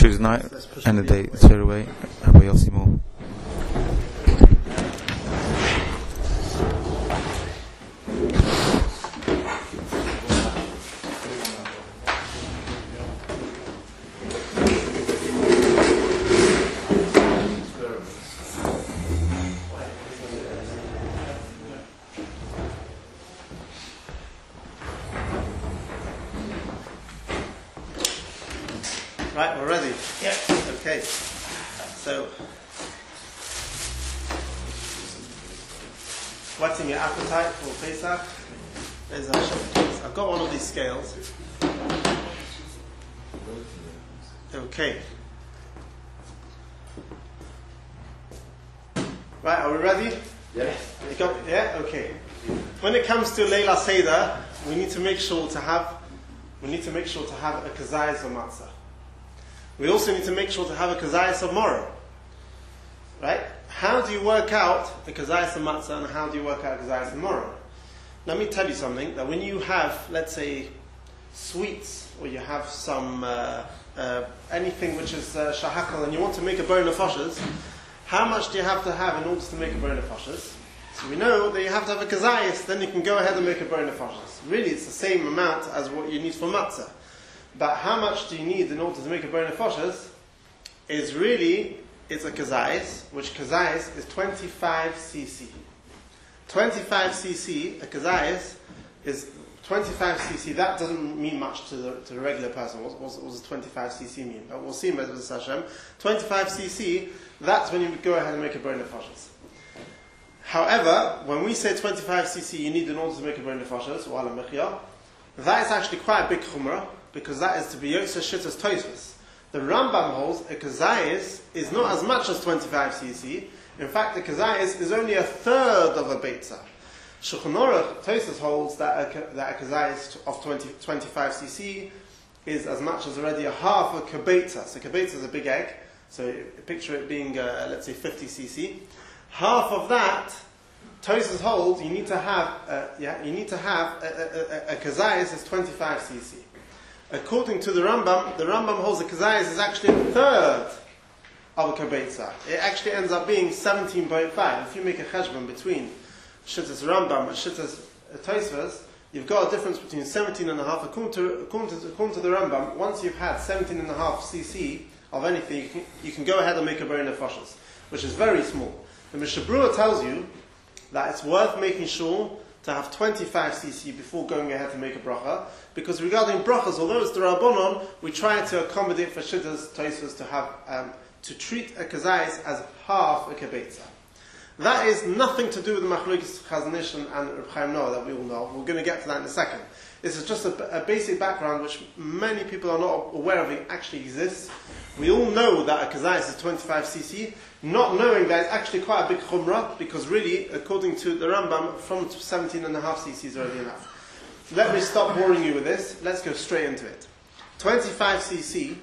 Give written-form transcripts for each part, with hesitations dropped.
Tuesday night, end of the day, straight away. How about Yossi more? Right, we're ready. Yeah. Okay. So, whetting your appetite for Pesach. There's our shop. I've got one of these scales. Okay. Right, are we ready? Yeah. Yeah. Okay. When it comes to Leila Seder, we need to make sure to have a kazayas of matzah. We also need to make sure to have a kazayas of moro. Right? How do you work out a kazayas of matzah and how do you work out a kazayas of moro? Let me tell you something, that when you have, let's say, sweets, or you have some, anything which is shahakal, and you want to make a bar nefashos, how much do you have to have in order to make a bar nefashos? So we know that you have to have a kazayas, then you can go ahead and make a bar nefashos. Really, it's the same amount as what you need for matzah. But how much do you need in order to make a bar nefashos is really, it's a kazayas, which kazayas is 25 cc. 25 cc, a kazayas is 25 cc. That doesn't mean much to the regular person. What does 25 cc mean? But we'll see with Hashem. 25 cc, that's when you go ahead and make a bar nefashos. However, when we say 25 cc you need in order to make a bar nefashos, or ala mechya, that is actually quite a big chumrah, because that is to be Yotze Shittas Tosfos. The Rambam holds a kazayas is not as much as 25 cc. In fact, the kazayas is only a third of a beitza. Shulchan Aruch Tosfos holds that a kazayas of 25 cc is as much as already a half a kibetza. So kibetza is a big egg. So picture it being, let's say, 50 cc. Half of that, Tosfos holds you need to have a kazayas is 25 cc. According to the Rambam holds the kazayas is actually a third of a kibetza. It actually ends up being 17.5. If you make a cheshbon between Shittas Rambam and Shittas Tosfos, you've got a difference between 17.5. According to the Rambam, once you've had 17.5 cc of anything, you can go ahead and make a bar nefashos, which is very small. The Mishnah Berurah tells you that it's worth making sure to have 25 cc before going ahead to make a bracha, because regarding brachas, although it's the Rabbanon, we try to accommodate for Shittas Tosfos to have to treat a kazayas as half a kibetza. That is nothing to do with the Machlokes Chazon Ish and Reb Chaim Noah that we all know. We're going to get to that in a second. This is just a basic background which many people are not aware of it actually exists. We all know that a kazayas is 25 cc, not knowing that it's actually quite a big chumrah, because really, according to the Rambam, from 17.5 cc is already enough. Let me stop boring you with this. Let's go straight into it. 25 cc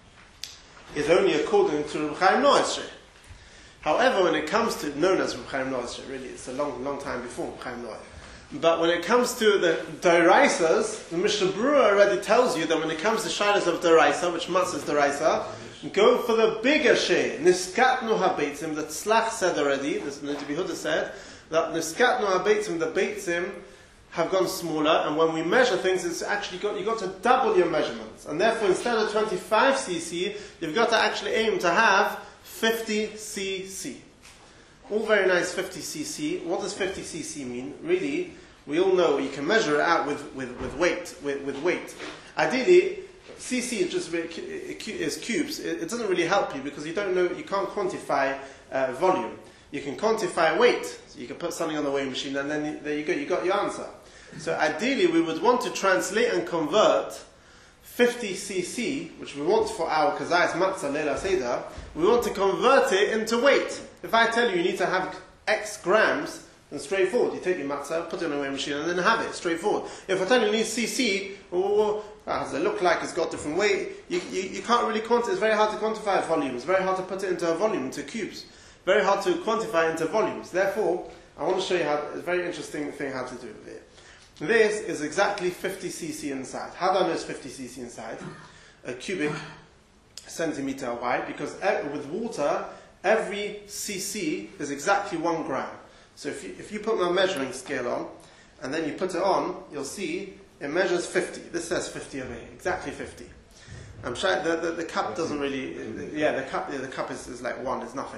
is only according to Reb Chaim Noah. However, when it comes to, known as Reb Chaim Noah, really, it's a long time before Reb Chaim Noah. But when it comes to the Doraisas, the Mishnah Berurah already tells you that when it comes to shilas of Doraisa, which matzah is Doraisa, go for the bigger share. Niskatnu ha-beitzim, that Tzlach said already, this Niti Yehuda said, that Niskatnu ha-beitzim, the beitzim have gone smaller, and when we measure things, it's actually you've got to double your measurements. And therefore, instead of 25 cc, you've got to actually aim to have 50 cc. All very nice 50 cc. What does 50 cc mean? Really, we all know you can measure it out with weight. Ideally, cc is just is cubes. It doesn't really help you because you can't quantify volume. You can quantify weight. So you can put something on the weighing machine and then there you go, you got your answer. So ideally we would want to translate and convert 50 cc, which we want for our kazayas matzah leila seder, we want to convert it into weight. If I tell you need to have X grams, then straightforward. You take your matzah, put it in a weighing machine and then have it, straightforward. If I tell you need cc, does it look like it's got different weight? You can't really quantify. It's very hard to quantify volume. It's very hard to put it into a volume, into cubes. Very hard to quantify into volumes. Therefore, I want to show you a very interesting thing how to do with it. This is exactly 50 cc inside. How do I know it's 50 cc inside? A cubic centimeter wide, because with water, every cc is exactly 1 gram. So if you put my measuring scale on, and then you put it on, you'll see it measures 50. This says 50 over here, exactly 50. I'm sure the cup doesn't really, the cup is like 1, it's nothing.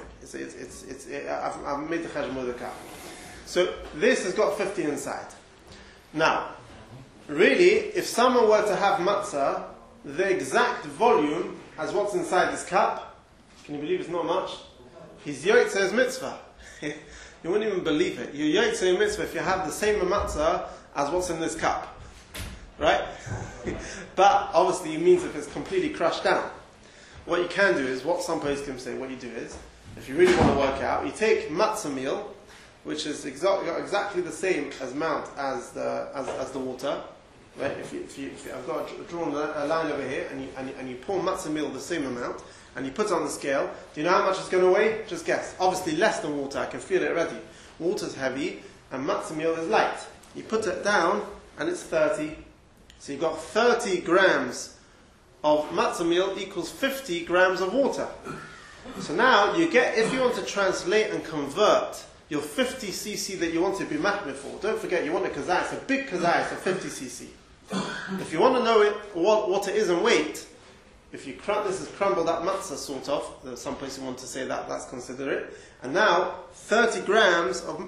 I've made the cheshbon with the cup. So this has got 50 inside. Now, really, if someone were to have matzah, the exact volume as what's inside this cup, can you believe it's not much? He's yotzei mitzvah. You wouldn't even believe it. You're yotzei mitzvah if you have the same matzah as what's in this cup. Right? But obviously it means if it's completely crushed down. What you can do is, what some poskim say, what you do is, if you really want to work out, you take matzah meal, which is exactly the same amount as the water. Right? If I've got drawn a line over here, and you pour matzah meal the same amount, and you put it on the scale, do you know how much it's going to weigh? Just guess. Obviously less than water, I can feel it already. Water's heavy, and matzah meal is light. You put it down, and it's 30. So you've got 30 grams of matzah meal equals 50 grams of water. So now you get, if you want to translate and convert your 50 cc that you want to be machmir for, don't forget you want a kazayas, a big kazayas of 50 cc. If you want to know what it is in weight, if you this is crumbled up matzah sort of, some places want to say that's considerate, and now 30 grams of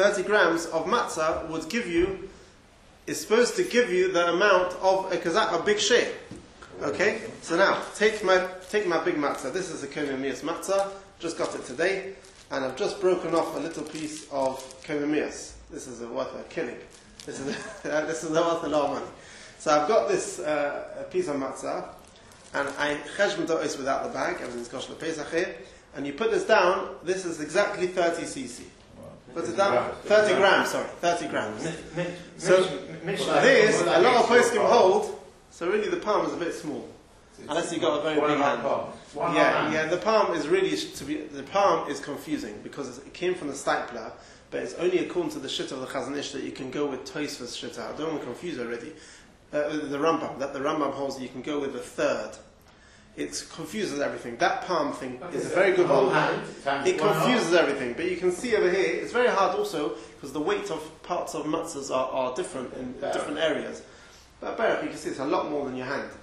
matzah would give you, is supposed to give you the amount of a big share. Okay? So now, take my big matzah. This is a komemias matzah. Just got it today. And I've just broken off a little piece of komemias. This is worth a killing. This is worth a lot of money. So I've got this piece of matzah, and I cheshbon do'os without the bag. Everything's gosh l'pesach here. And you put this down. This is exactly 30 cc. Put it down. 30 grams. Sorry, 30 grams. So this, a lot of poskim hold. So really, the palm is a bit small, unless you got a very big hand. Yeah. The palm is really the palm is confusing because it came from the stipler, but it's only according to the shitta of the Chazon Ish that you can go with Tosfos shitta. I don't want to confuse already. The Rambam, that the Rambam holds that you can go with the third. It confuses everything. That palm thing is a very good one. It confuses everything. But you can see over here, it's very hard also, because the weight of parts of matzahs are different in different areas. But Baruch, you can see it's a lot more than your hand.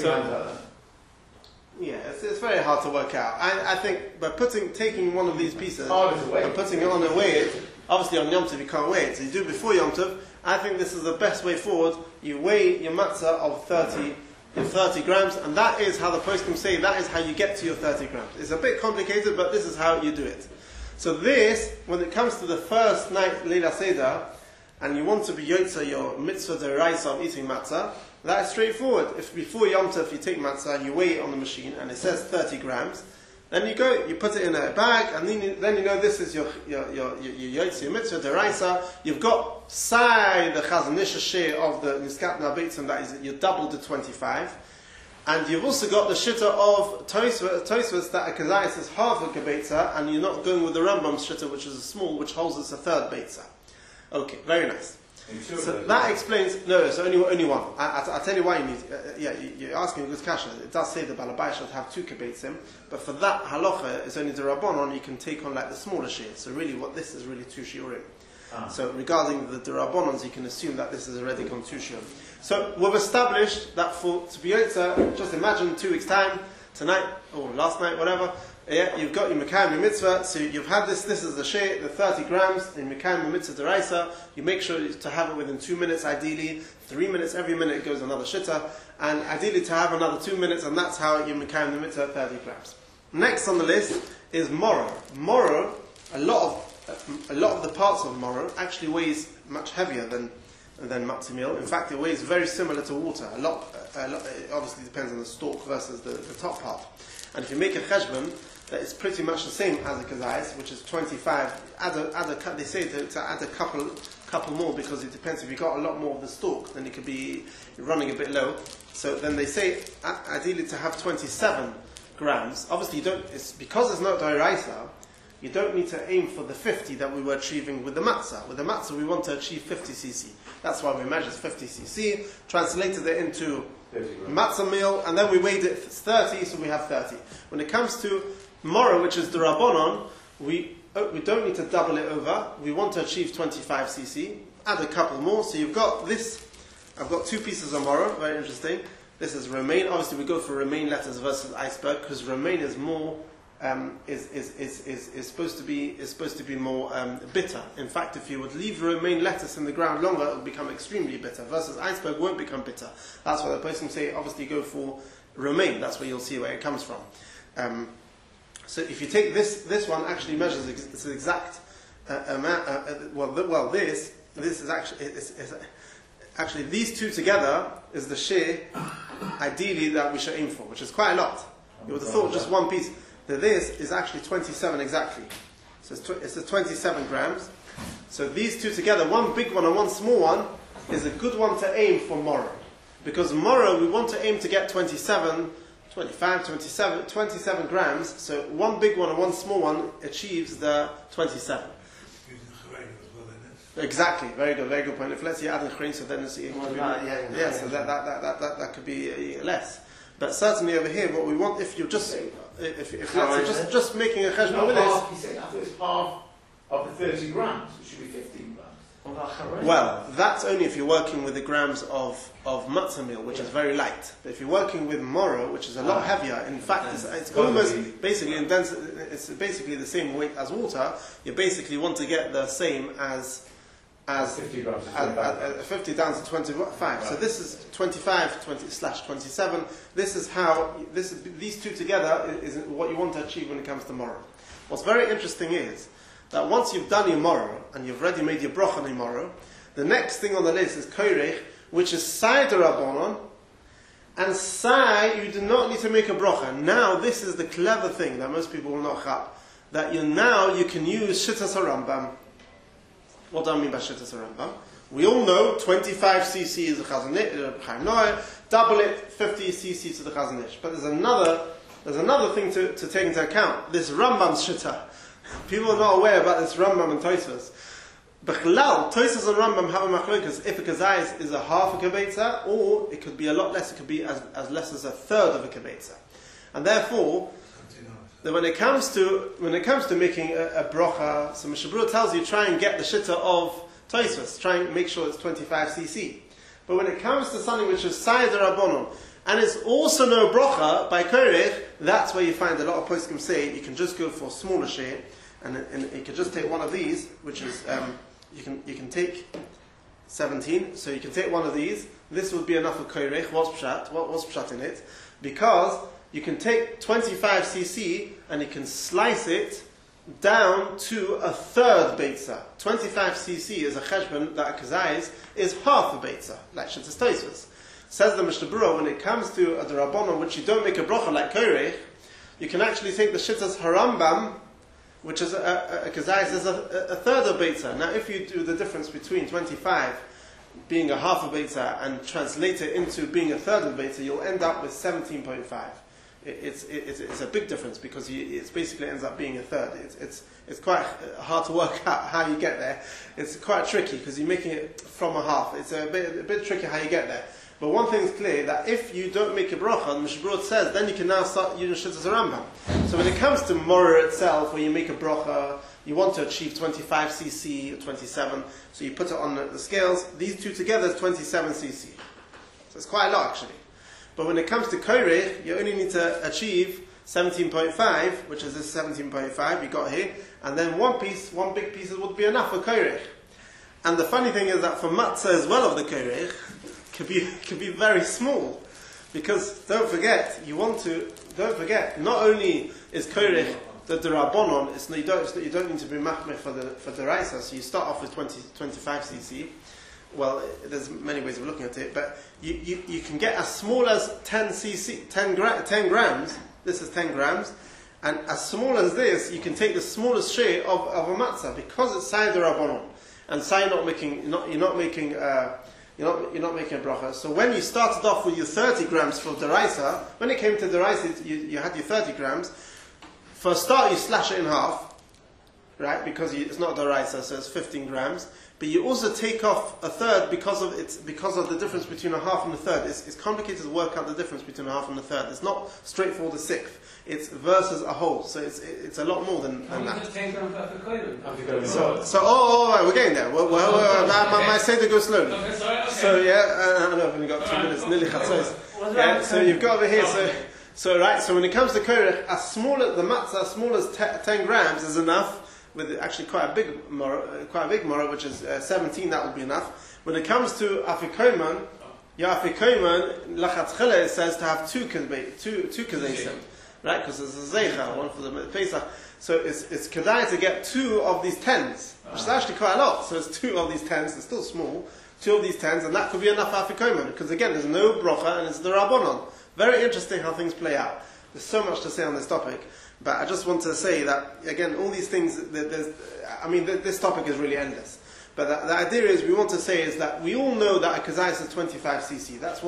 Yeah, it's very hard to work out. I think by taking one of these pieces and putting it on and weigh it, obviously on Yom Tov you can't weigh it, so you do it before Yom Tov. I think this is the best way forward. You weigh your matzah of 30 grams, and that is how the poskim say, that is how you get to your 30 grams. It's a bit complicated, but this is how you do it. So this, when it comes to the first night, Leila Seder, and you want to be yotza your mitzvah deraisa of eating matzah, that is straightforward. If before Yom Tov you take matzah and you weigh it on the machine, and it says 30 grams, then you put it in a bag, and then you know this is your yotza, your mitzvah deraisa. You've got sai the Chazon Ish share of the niskat nabeitzim, that is you doubled the 25, and you've also got the shitta of Tosfos that a kazayas is half a kibetza, and you're not going with the Rambam's shitta, which is a small, which holds us a third beitza. Okay, very nice. So that explains. No, it's only one. I'll tell you why you need. You're asking a good question. It does say the Balabai should have 2 kibbeitzim, but for that halacha, it's only the Rabbanon. You can take on like the smaller shear. So really, what this is really 2 shiurim. So regarding the Rabbanons, you can assume that this is already gone 2 shiurim. So we've established that to be yotza, just imagine 2 weeks time, tonight or last night, whatever. Yeah, you've got your Mekayim mitzvah, so you've had this is the share, the 30 grams in Mekayim mitzvah deraisa. You make sure to have it within 2 minutes, ideally. 3 minutes, every minute it goes another shitta, and ideally to have another 2 minutes, and that's how you Mekayim the mitzvah 30 grams. Next on the list is moro. Moro, a lot of the parts of moro actually weighs much heavier than matzah meal. In fact, it weighs very similar to water. A lot, it obviously depends on the stalk versus the top part. And if you make a cheshbon, that is pretty much the same as a kazayas, which is 25. They say to add a couple more, because it depends. If you've got a lot more of the stalk, then it could be running a bit low. So then they say ideally to have 27 grams. Obviously, it's because it's not doiraisa. you don't need to aim for the 50 that we were achieving with the matzah. With the matzah, we want to achieve 50 cc. That's why we measured 50 cc, translated it into matzah meal, and then we weighed it 30, so we have 30. When it comes to morrow, which is the Rabbanon, we don't need to double it over. We want to achieve 25 cc. Add a couple more. So you've got this. I've got two pieces of morrow. Very interesting. This is romaine. Obviously, we go for romaine letters versus iceberg because romaine is more is supposed to be more bitter. In fact, if you would leave romaine lettuce in the ground longer, it will become extremely bitter. Versus iceberg won't become bitter. That's why the person say obviously go for romaine. That's where you'll see where it comes from. So if you take this one actually measures its exact amount. This is actually these two together is the shear ideally that we should aim for, which is quite a lot. You would have thought just one piece. This is actually 27 exactly. So it's 27 grams. So these two together, one big one and one small one, is a good one to aim for morrow. Because morrow we want to aim to get 27 grams. So one big one and one small one achieves the 27. Exactly, very good point. If let's say add in so then it's so that could be less. But certainly over here, what we want, if you're just just making a cheshbon with this. You said I thought it's half of the 30 grams, which should be 15 grams. Well, that's only if you're working with the grams of matzah meal, which is very light. But if you're working with morrow, which is a lot heavier, in fact, it's almost basically in density, it's basically the same weight as water. You basically want to get the same as 50 grams. 50 down to 25. Right. So this is 25/27. This is how these two together is what you want to achieve when it comes to morrow. What's very interesting is that once you've done your morrow and you've already made your broch on your morrow, the next thing on the list is koirech, which is sai d'Rabbanan, and sai you do not need to make a brocha. Now this is the clever thing that most people will not have, that you can use shittas harambam. What do I mean by Shittas Rambam? We all know 25 cc is the Chazon Ish, double it 50 cc to the Chazon Ish. But there's another thing to take into account. This Rambam's Shittah. People are not aware about this Rambam and Tosfos. B'chlal, Tosfos and Rambam have a machlokas if a kazayis is a half a kibetza, or it could be a lot less. It could be as less as a third of a kibetza, and therefore. That when it comes to making a brocha, so Mishnah Berurah tells you try and get the shitta of Tosfos, try and make sure it's 25 cc. But when it comes to something which is sai d'Rabbanan, and it's also no brocha by koirech, that's where you find a lot of poskim say you can just go for a smaller share, and you can just take one of these, which is you can take 17. So you can take one of these. This would be enough for koirech. What's pshat in it? Because you can take 25 cc and you can slice it down to a third beitza. 25 cc is a cheshbon that a kazayis is half a beitza, like Shittas Tosfos. Says the Mishnah Berurah, when it comes to a d'Rabbanan, which you don't make a brocha like koirech, you can actually take the Shittas Harambam, which is a kazayis is a third of beitza. Now, if you do the difference between 25 being a half a beitza and translate it into being a third of beitza, you'll end up with 17.5. It's a big difference because it basically ends up being a third. It's quite hard to work out how you get there. It's quite tricky because you're making it from a half. It's a bit tricky how you get there. But one thing is clear, that if you don't make a bracha, the Mishnah Berurah says, then you can now start using Shittas Rambam. So when it comes to morah itself, where you make a bracha, you want to achieve 25 cc or 27, so you put it on the scales. These two together is 27 cc. So it's quite a lot actually. But when it comes to koirech, you only need to achieve 17.5, which is this 17.5 you got here, and then one big piece would be enough for koirech. And the funny thing is that for matzah as well of the koirech could be very small, because don't forget, not only is koirech the d'Rabbanan, you don't need to be machmeh for the raisa, so you start off with 25 cc. Well, there's many ways of looking at it, but you can get as small as 10 grams. This is 10 grams, and as small as this, you can take the smallest share of a matzah because it's sai d'Rabbanan, and sai you're not making a bracha. So when you started off with your 30 grams for deraisa, when it came to deraisa, you had your 30 grams. For a start, you slash it in half, right? Because it's not doraisa, so it's 15 grams. But you also take off a third because of the difference between a half and a third. It's complicated to work out the difference between a half and a third. It's not straightforward a sixth. It's versus a whole. So it's a lot more than that. So right, we're getting there. My seder goes slowly. Okay, sorry, okay. So I know I've only got 2 minutes, nearly chatzos. Yeah, so you've got over here. So when it comes to koirich, the matzah as small as 10 grams is enough. With actually quite a big morah, which is 17, that would be enough. When it comes to afikoman, lachatchila, it says to have two kazesim, right? Because there's a zeicha, one for the Pesach. So it's kedai to get 2 of these 10s, which is actually quite a lot. So it's 2 of these 10s, it's still small, 2 of these 10s, and that could be enough afikoman, because again, there's no brocha, and it's the rabbanon. Very interesting how things play out. There's so much to say on this topic. But I just want to say that, again, all these things, this topic is really endless. But the idea is, we want to say is that we all know that a kazayas is 25 cc. That's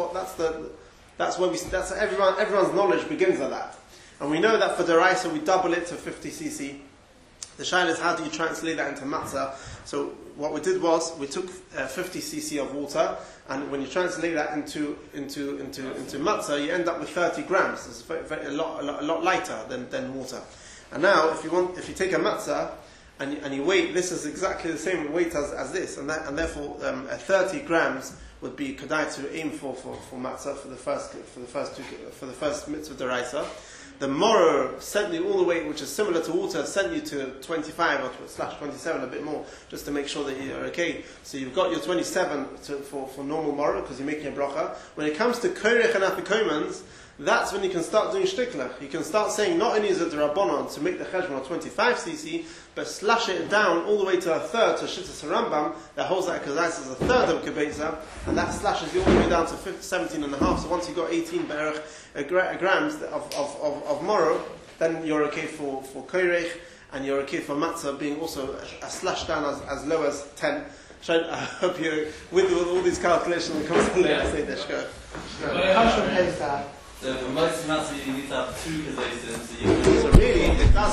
everyone's knowledge begins at that. And we know that for deraisa we double it to 50 cc. The shaila is, how do you translate that into matzah? So what we did was, we took 50 cc of water, and when you translate that into matzah, you end up with 30 grams. It's a lot lighter than water. And now, if you take a matzah and you weigh, this is exactly the same weight as this, and therefore 30 grams would be kedai to aim for matzah for the first mitzvah deraisa. The moror sent you all the way, which is similar to water, sent you to 25 or /27, a bit more, just to make sure that you're okay. So you've got your 27 for normal moror, because you're making a bracha. When it comes to koirich and afikomans, that's when you can start doing shtiklach. You can start saying, not only is it the rabbanon to make the cheshbon of 25 cc, but slash it down all the way to a third, to Shittas Rambam, that holds that kazayas as a third of kibetza, and that slashes you all the way down to 17.5. So once you've got 18 grams of moror, then you're okay for koirich, and you're okay for matzah being also a slash down as low as 10. I hope you, with all these calculations, when it comes to later say this. Go. So for most matzah you need to have 2 kazayas, So really, it does